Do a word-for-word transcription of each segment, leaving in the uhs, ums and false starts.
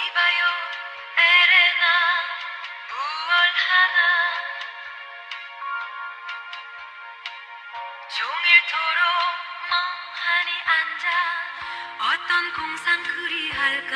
이봐요 에레나 무얼 하나 종일토록 멍하니 앉아 어떤 공상 그리할까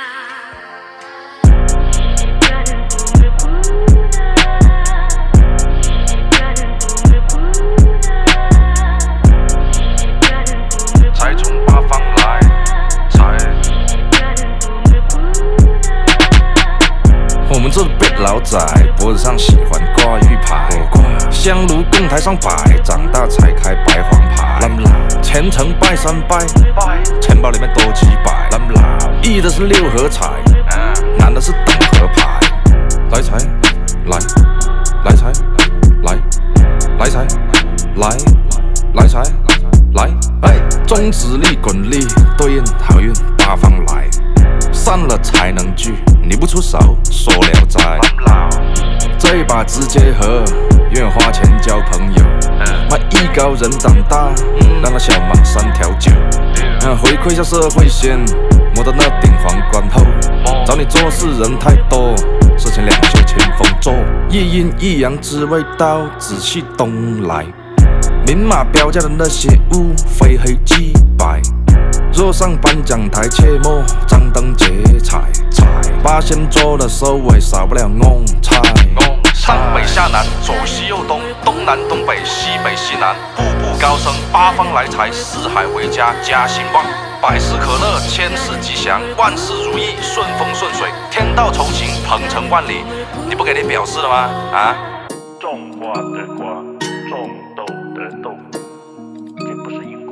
我们这辈老仔脖子上喜欢挂玉牌，香炉供台上摆，长大才开白黄牌。虔诚拜三拜，钱包里面多几百。一的是六合彩，男的是等合牌。来财，来，来财，来，来财，来，来财，来，哎，中指力滚力对应好运八方来。散了才能聚，你不出手说聊斋。这把直接喝，愿花钱交朋友。卖艺高人胆大，让他小忙三条酒。回馈下社会先，摸到那顶皇冠后。找你做事人太多，事情两袖清风做。一阴一阳之谓道，紫气东来。明码标价的那些物，非黑即白。若上颁奖台，切莫张灯结彩。八仙桌的收尾，少不了翁菜。上北下南，左西右东，东南东北，西北西南，步步高升，八方来财，四海为家，家兴旺。百事可乐，千事吉祥，万事如意，顺风顺水，天道酬勤，鹏程万里。你不给你表示了吗？啊？ 种瓜得瓜，种豆得豆，这不是因果。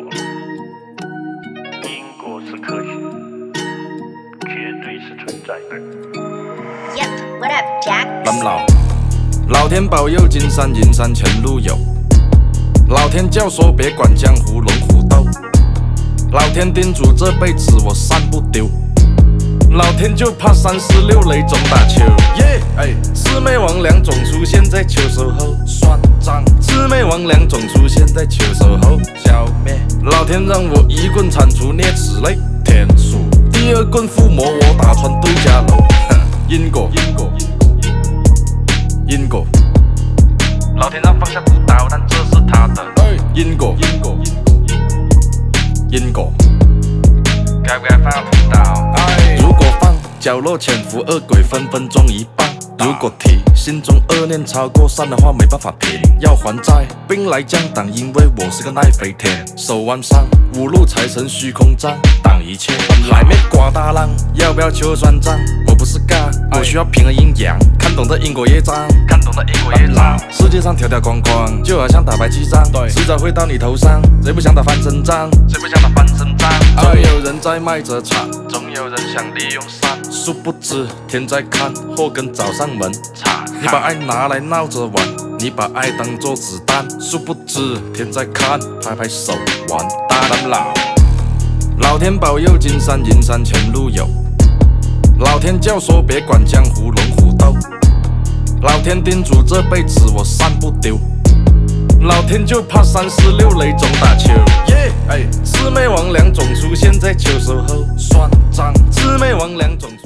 因果是科学，绝对是存在的。 Yep, what up, Jack? 蓝老，老天保佑，金山银山前路有。老天教唆别管江湖龙虎斗。老天叮嘱这辈子我山不丢。老天就怕三十六雷总打球。耶，哎，魑魅魍魉总出现在秋收后。算账，魑魅魍魉总出现在秋收后。消灭，老天让我一棍铲除啮齿类。天数，第二棍附魔我打穿对家楼。因果，因果，因果。老天让放下屠刀，但这是他的。因果，因果，因果。该不该放下屠刀？如果放，角落潜伏恶鬼分分钟一半。如果提，心中恶念超过三的话，没办法平。要还债，兵来将挡，因为我是个耐飞天。手腕上，五路财神虚空杖，挡一切。海面刮大浪，要不要求算账？我不是尬，我需要平衡阴阳，看懂这因果业障，看懂这因果业障。世界上条条框框，就好像打牌记账，迟早会到你头上。谁不想打翻身仗？谁不想打翻身仗？总有人在卖着惨，总有人想利用善。殊不知天在看，祸根找上门。你把爱拿来闹着玩，你把爱当作子弹。殊不知天在看，拍拍手，完蛋了。老天保佑，金山银山前路有。老天教唆别管江湖龙虎斗。老天叮嘱这辈子我山不丢。老天就怕三十六雷总打球。耶，哎，魑魅魍魉总出现在秋收后。算账，魑魅魍魉总。